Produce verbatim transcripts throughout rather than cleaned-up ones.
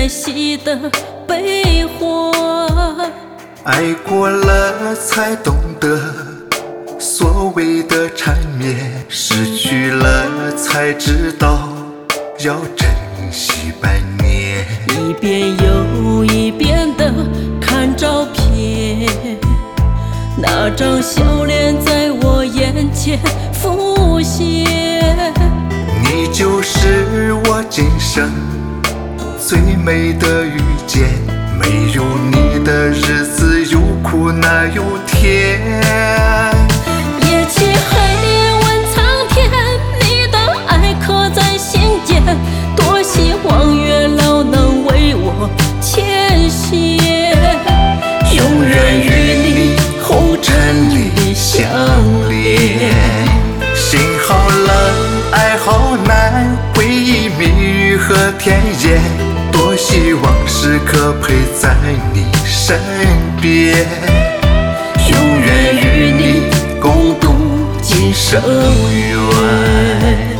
再熄的悲欢。 爱过了才懂得，所谓的缠绵，失去了才知道要珍惜百年。 一遍又一遍地看照片，那张笑脸在我眼前浮现。 你就是我今生最美的遇见，没有你的日子有苦哪有甜。 夜漆黑问苍天，你的爱刻在心间，多希望月老能为我牵线， 永远与你红尘里相连。心好冷，爱好难，回忆蜜语和甜言，多希望时刻陪在你身边，永远与你共度今生缘。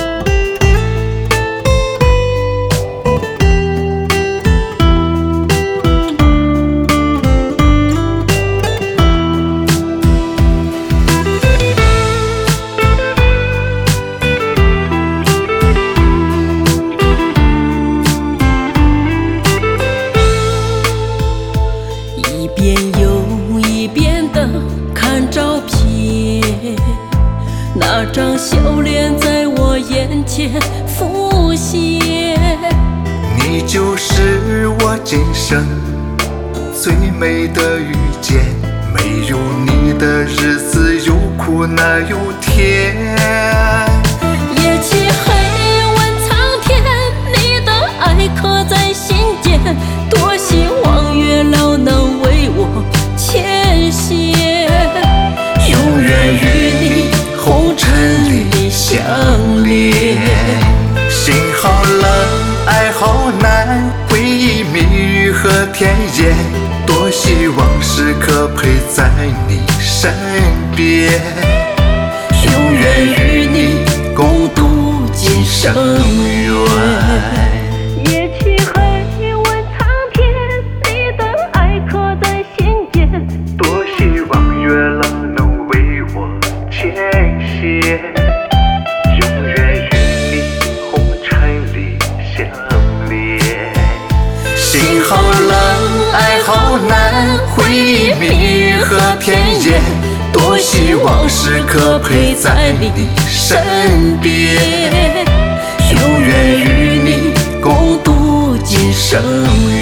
一遍又一遍地看照片，那张笑脸在我眼前浮现。 你就是我今生最美的遇见，没有你的日子有苦哪有甜。 夜漆黑问苍天，你的爱刻在心间，多希望月老能为我牵线， 永远与你红尘里相连。心好冷，爱好难，回忆蜜语和甜言，多希望时刻陪在你身边，永远与你共度今生缘。 夜漆黑问苍天，你的爱刻在心间， 多希望月老能为我牵线，永远与你红尘里相连。心好冷，爱好难，回忆蜜语和甜言，多希望时刻陪在你身边，永远与你共度今生缘。